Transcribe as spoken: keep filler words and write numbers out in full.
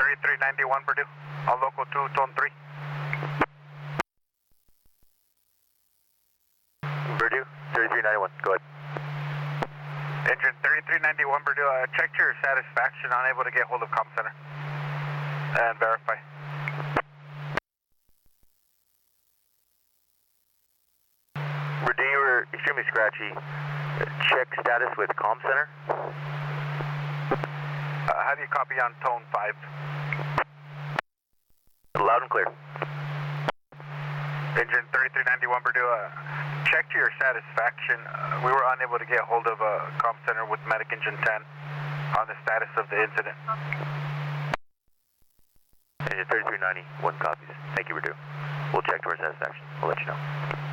thirty-three ninety-one Purdue, on local two, tone three. Purdue, thirty-three ninety-one, go ahead. Engine thirty-three ninety-one Purdue, uh, check to your satisfaction, unable to get hold of comm center. And verify. Purdue, you were extremely scratchy. Check status with comm center. Uh, how do you copy on tone five? Loud and clear. Engine thirty-three ninety-one Purdue, uh, check to your satisfaction. Uh, we were unable to get hold of uh, comm center with medic engine ten on the status of the incident. Engine thirty-three ninety-one copies. Thank you, Purdue. We'll check to our satisfaction. We'll let you know.